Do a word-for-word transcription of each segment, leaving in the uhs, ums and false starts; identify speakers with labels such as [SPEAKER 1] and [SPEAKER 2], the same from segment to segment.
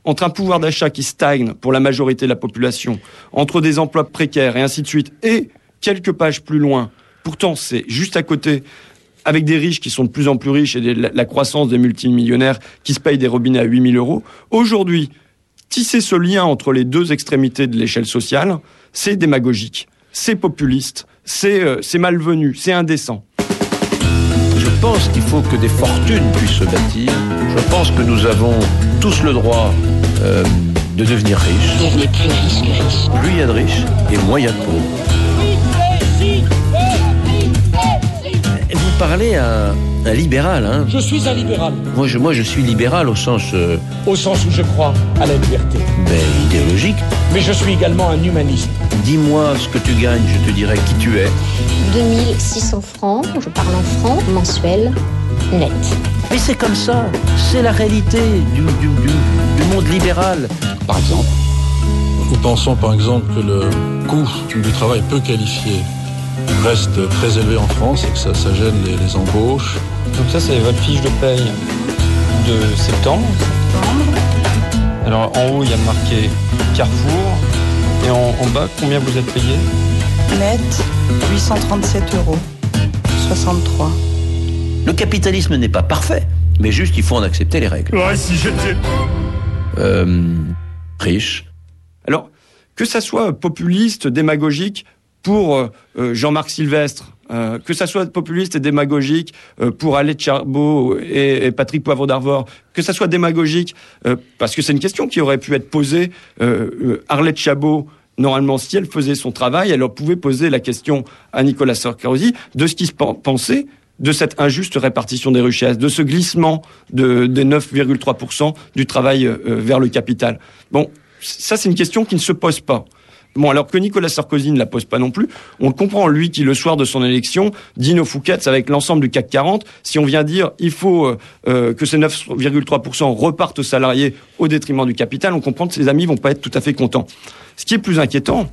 [SPEAKER 1] entre un pouvoir d'achat qui stagne pour la majorité de la population, entre des emplois précaires et ainsi de suite, et quelques pages plus loin, pourtant c'est juste à côté, avec des riches qui sont de plus en plus riches et des, la, la croissance des multimillionnaires qui se payent des robinets à huit mille euros. Aujourd'hui, tisser ce lien entre les deux extrémités de l'échelle sociale, c'est démagogique, c'est populiste, c'est, euh, c'est malvenu, c'est indécent.
[SPEAKER 2] Je pense qu'il faut que des fortunes puissent se bâtir. Je pense que nous avons tous le droit euh, de devenir riches.
[SPEAKER 3] Devenez plus riches que riches.
[SPEAKER 2] Plus il y a de riches et moins il y a de pauvres. Vous parlez à un libéral, hein ?
[SPEAKER 4] Je suis un libéral.
[SPEAKER 2] Moi je, moi, je suis libéral au sens... Euh...
[SPEAKER 4] Au sens où je crois à la liberté.
[SPEAKER 2] Ben, idéologique.
[SPEAKER 4] Mais je suis également un humaniste.
[SPEAKER 2] Dis-moi ce que tu gagnes, je te dirai qui tu es.
[SPEAKER 5] deux mille six cents francs, je parle en francs, mensuels, net.
[SPEAKER 2] Mais c'est comme ça, c'est la réalité du, du, du, du monde libéral.
[SPEAKER 6] Par exemple,
[SPEAKER 7] nous pensons par exemple que le coût du travail peu qualifié reste très élevé en France et que ça, ça gêne les, les embauches.
[SPEAKER 1] Donc ça, c'est votre fiche de paye de septembre. Alors en haut, il y a marqué Carrefour. Et en, en bas, combien vous êtes payé ?
[SPEAKER 8] Net, huit cent trente-sept euros, soixante-trois.
[SPEAKER 2] Le capitalisme n'est pas parfait, mais juste il faut en accepter les règles.
[SPEAKER 4] Ouais, si j'étais...
[SPEAKER 2] Euh, riche.
[SPEAKER 1] Alors, que ça soit populiste, démagogique, pour euh, Jean-Marc Sylvestre, euh, que ça soit populiste et démagogique euh, pour Arlette Chabot et, et Patrick Poivre d'Arvor, que ça soit démagogique, euh, parce que c'est une question qui aurait pu être posée, euh, euh, Arlette Chabot, normalement, si elle faisait son travail, elle pouvait poser la question à Nicolas Sarkozy de ce qu'il se pensait de cette injuste répartition des richesses, de ce glissement de, des neuf virgule trois pour cent du travail euh, vers le capital. Bon, ça c'est une question qui ne se pose pas. Bon, alors que Nicolas Sarkozy ne la pose pas non plus, on le comprend, lui qui, le soir de son élection, dîne au Fouquet's avec l'ensemble du C A C quarante. Si on vient dire il faut euh, que ces neuf virgule trois pour cent repartent aux salariés au détriment du capital, on comprend que ses amis vont pas être tout à fait contents. Ce qui est plus inquiétant,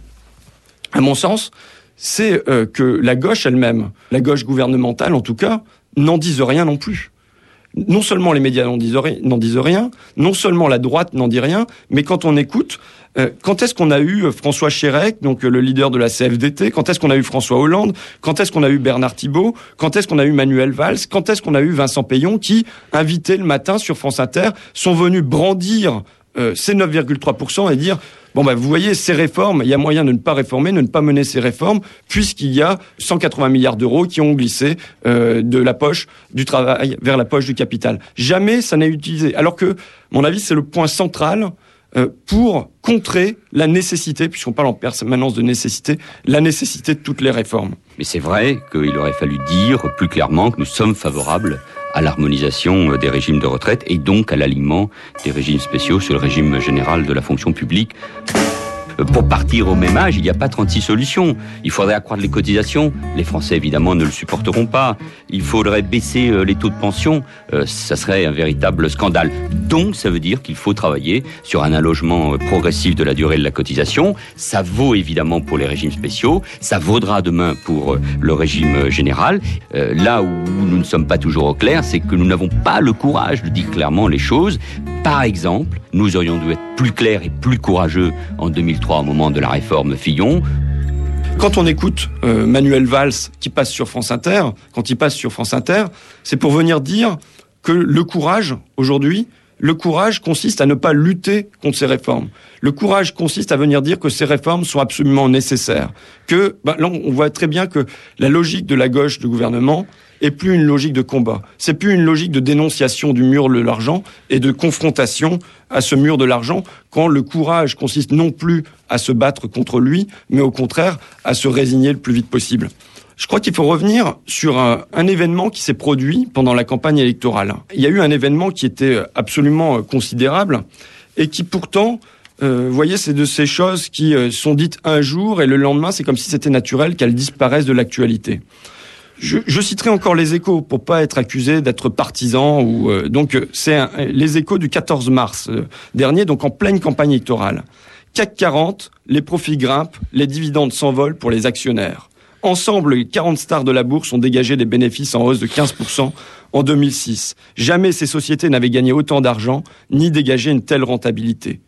[SPEAKER 1] à mon sens, c'est euh, que la gauche elle-même, la gauche gouvernementale en tout cas, n'en dise rien non plus. Non seulement les médias n'en disent, ri- n'en disent rien, non seulement la droite n'en dit rien, mais quand on écoute, euh, quand est-ce qu'on a eu François Chérec, donc euh, le leader de la C F D T, quand est-ce qu'on a eu François Hollande, quand est-ce qu'on a eu Bernard Thibault, quand est-ce qu'on a eu Manuel Valls, quand est-ce qu'on a eu Vincent Payon qui, invités le matin sur France Inter, sont venus brandir euh, ces neuf virgule trois pour cent et dire bon ben vous voyez ces réformes, il y a moyen de ne pas réformer, de ne pas mener ces réformes, puisqu'il y a cent quatre-vingts milliards d'euros qui ont glissé euh, de la poche du travail vers la poche du capital. Jamais ça n'est utilisé. Alors que, à mon avis, c'est le point central euh, pour contrer la nécessité, puisqu'on parle en permanence de nécessité, la nécessité de toutes les réformes.
[SPEAKER 6] Mais c'est vrai qu'il aurait fallu dire plus clairement que nous sommes favorables à l'harmonisation des régimes de retraite et donc à l'alignement des régimes spéciaux sur le régime général de la fonction publique. Pour partir au même âge, il n'y a pas trente-six solutions. Il faudrait accroître les cotisations. Les Français, évidemment, ne le supporteront pas. Il faudrait baisser les taux de pension. Euh, ça serait un véritable scandale. Donc, ça veut dire qu'il faut travailler sur un allongement progressif de la durée de la cotisation. Ça vaut évidemment pour les régimes spéciaux. Ça vaudra demain pour le régime général. Euh, là où nous ne sommes pas toujours au clair, c'est que nous n'avons pas le courage de dire clairement les choses. Par exemple, nous aurions dû être plus clairs et plus courageux en deux mille trois au moment de la réforme Fillon.
[SPEAKER 1] Quand on écoute euh, Manuel Valls qui passe sur France Inter, quand il passe sur France Inter, c'est pour venir dire que le courage, aujourd'hui, le courage consiste à ne pas lutter contre ces réformes. Le courage consiste à venir dire que ces réformes sont absolument nécessaires. Que, ben, là, on voit très bien que la logique de la gauche du gouvernement est plus une logique de combat. C'est plus une logique de dénonciation du mur de l'argent et de confrontation à ce mur de l'argent, quand le courage consiste non plus à se battre contre lui, mais au contraire à se résigner le plus vite possible. Je crois qu'il faut revenir sur un, un événement qui s'est produit pendant la campagne électorale. Il y a eu un événement qui était absolument considérable et qui pourtant, euh, vous voyez, c'est de ces choses qui euh, sont dites un jour et le lendemain, c'est comme si c'était naturel qu'elles disparaissent de l'actualité. Je, je citerai encore les Échos pour pas être accusé d'être partisan ou euh, donc c'est un, les Échos du quatorze mars euh, dernier, donc en pleine campagne électorale. C A C quarante, les profits grimpent, les dividendes s'envolent pour les actionnaires. Ensemble, les quarante stars de la bourse ont dégagé des bénéfices en hausse de quinze pour cent en deux mille six. Jamais ces sociétés n'avaient gagné autant d'argent, ni dégagé une telle rentabilité.